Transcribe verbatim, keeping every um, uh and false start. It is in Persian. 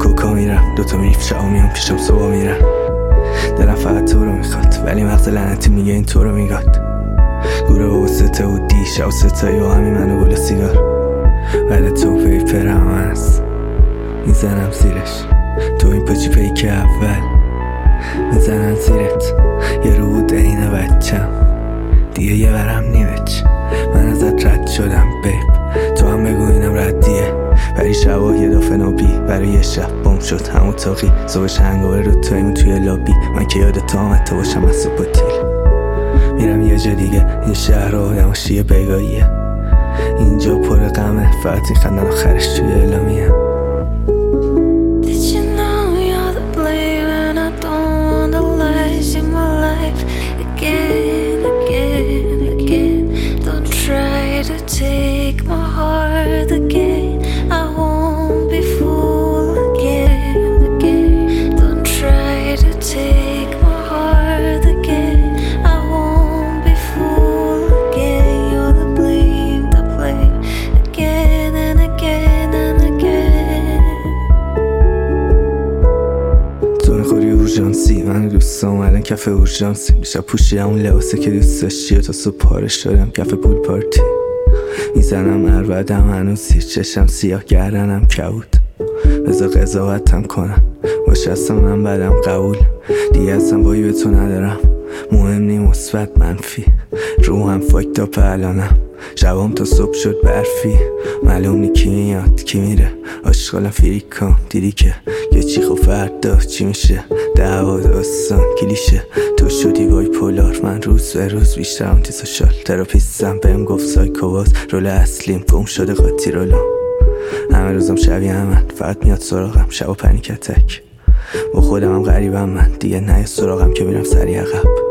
کوکا میرم، دوتا میف شعا میام پیشم صبح میرم. دلم فقط تو رو میخواد ولی مغز لعنتی میگه این تو رو میگاد. گوره بابا سته و دی شب و ستایی و همین منو گل سیگار. ولی تو پیپرم هست میزنم زیرش، تو این پاچی پیک اول میزنم زیرت. یه رو بود اینه بچم دیگه یه برم نیوچ. من ازت رد شدم بیب، تو هم بگو اینم ردیه. ولی شبا یه دافه نوبی برای یه شب بام شد همون تاقی. صبحش هنگاوه رو تویم توی لابی، من که یاد تا آمد باشم از سپوتیل. میرم یه جا دیگه، این شهر رو آدماشی بگاهیه. اینجا پر غمه، فقط این خندن آخرش توی اعلامیه. Take my heart again, I won't be fooled again, again. Don't try to take my heart again, I won't be fooled again. You're the blame, the blame, again and again and again. تو میخوری اورژانسی، من دوستام الان کف اورژانسی. دیشب پوشیدم اون لباسه که دوست داشتی و تا صبح پارش دادم کف پول پارتی. میزنم عربدم هنوز سیر، چشم سیاه گردنم کبود. بذار قضاوتم کنم باشه اصلا من بدم قبول. دیگه اصلا بایی به تو ندارم، مهم نی مثبت منفی. روحم فاکت اپ الانم، شبام تا صبح شد برفی. معلوم نی کی میاد کی میره، عاشقالم فریک کن دیدی که یه چی خب فردا چی میشه. دعوا داستان کلیشه، تو شدی وای پولار. من روز به روز بیشتر آنتی سوشال. تراپیستم بهم گفت سایکوواز رول اصلیم گم شده قاطی رولم. همه روزم شبیه همن، فقط میاد سراغم شب و پنیک اتک. با خودم هم غریبم من، دیگه نه سراغم که میرم سری عقب.